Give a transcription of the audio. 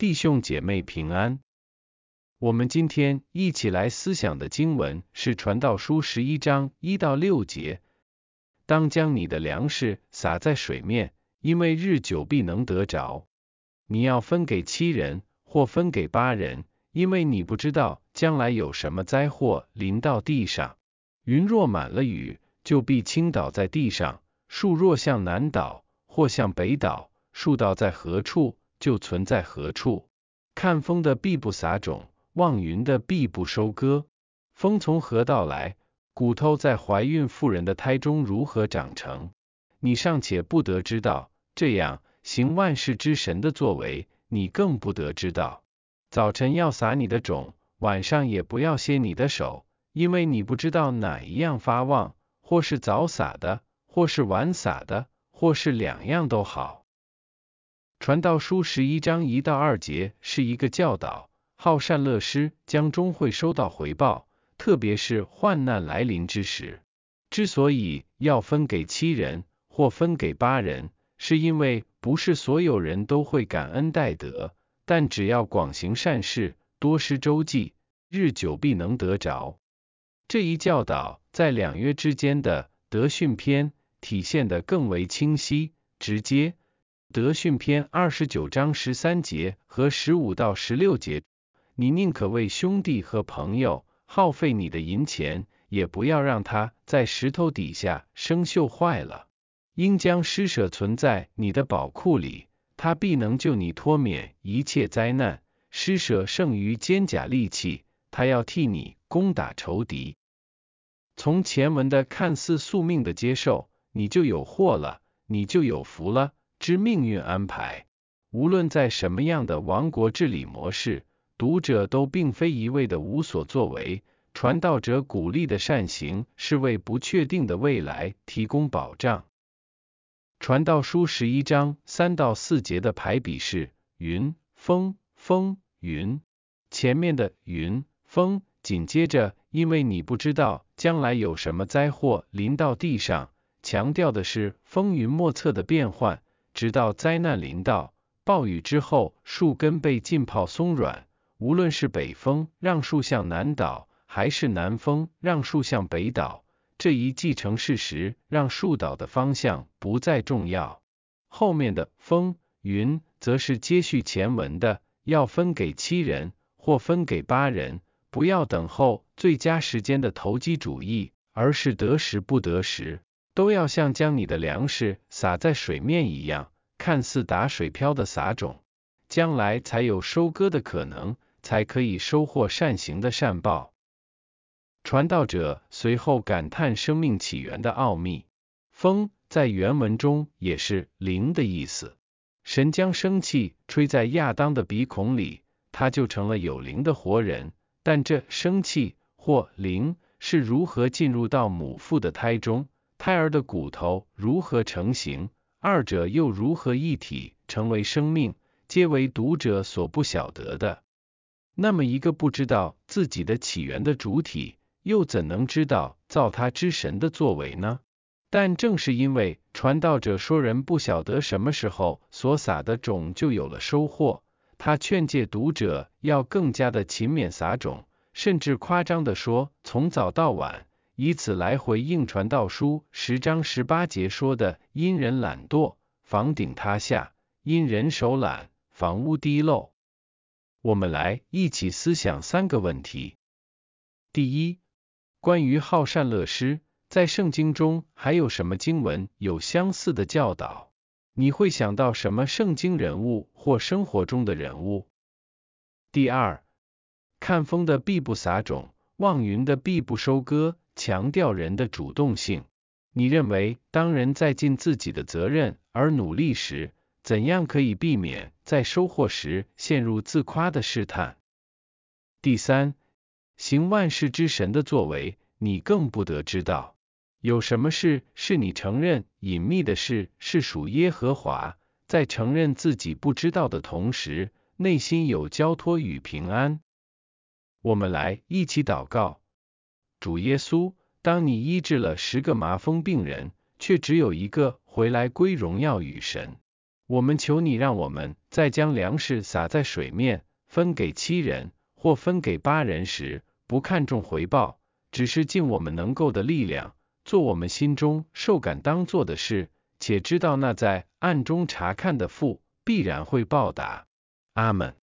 弟兄姐妹平安。我们今天一起来思想的经文是传道书11章1到6节。当将你的粮食撒在水面，因为日久必能得着。你要分给7人，或分给8人，因为你不知道将来有什么灾祸临到地上。云若满了雨，就必倾倒在地上；树若向南倒，或向北倒，树倒在何处，就存在何处。看风的必不撒种，望云的必不收割。风从何到来？骨头在怀孕妇人的胎中如何长成？你尚且不得知道，这样行万事之神的作为，你更不得知道。早晨要撒你的种，晚上也不要歇你的手，因为你不知道哪一样发旺，或是早撒的，或是晚撒的，或是两样都好。传道书11章1到2节是一个教导，好善乐施将终会收到回报，特别是患难来临之时。之所以要分给7人，或分给8人，是因为不是所有人都会感恩戴德，但只要广行善事，多施周济，日久必能得着。这一教导在两约之间的德训篇体现得更为清晰直接。德训篇29章13节和15到16节，你宁可为兄弟和朋友耗费你的银钱，也不要让他在石头底下生锈坏了。应将施舍存在你的宝库里，他必能救你脱免一切灾难。施舍胜于坚甲利器，他要替你攻打仇敌。从前文的看似宿命的接受，你就有祸了，你就有福了之命运安排。无论在什么样的王国治理模式，读者都并非一味的无所作为，传道者鼓励的善行是为不确定的未来提供保障。传道书11章3到4节的排比是云、风、风、云。前面的云、风紧接着因为你不知道将来有什么灾祸临到地上，强调的是风云莫测的变换，直到灾难临到，暴雨之后树根被浸泡松软。无论是北风让树向南倒，还是南风让树向北倒，这一既成事实，让树倒的方向不再重要。后面的风、云则是接续前文的，要分给7人，或分给8人，不要等候最佳时间的投机主义，而是得时不得时，都要像将你的粮食撒在水面一样，看似打水漂的撒种，将来才有收割的可能，才可以收获善行的善报。传道者随后感叹生命起源的奥秘。风在原文中也是灵的意思。神将生气吹在亚当的鼻孔里，他就成了有灵的活人。但这生气或灵是如何进入到母腹的胎中，胎儿的骨头如何成形，二者又如何一体成为生命，皆为读者所不晓得的。那么一个不知道自己的起源的主体，又怎能知道造他之神的作为呢？但正是因为传道者说人不晓得什么时候所撒的种就有了收获，他劝诫读者要更加的勤勉撒种，甚至夸张地说从早到晚，以此来回应传道书10章18节说的因人懒惰，房顶塌下；因人手懒，房屋滴漏。我们来一起思想3个问题。第一，关于好善乐施，在圣经中还有什么经文有相似的教导？你会想到什么圣经人物或生活中的人物？第二，看风的必不撒种，望云的必不收割，强调人的主动性。你认为当人在尽自己的责任而努力时，怎样可以避免在收获时陷入自夸的试探？第三，行万事之神的作为，你更不得知道。有什么事是你承认隐秘的事是属耶和华，在承认自己不知道的同时，内心有交托与平安？我们来一起祷告。主耶稣，当你医治了10个麻风病人，却只有1个回来归荣耀与神。我们求你让我们在将粮食撒在水面，分给7人，或分给8人时，不看重回报，只是尽我们能够的力量，做我们心中受感当做的事，且知道那在暗中察看的父必然会报答。阿们。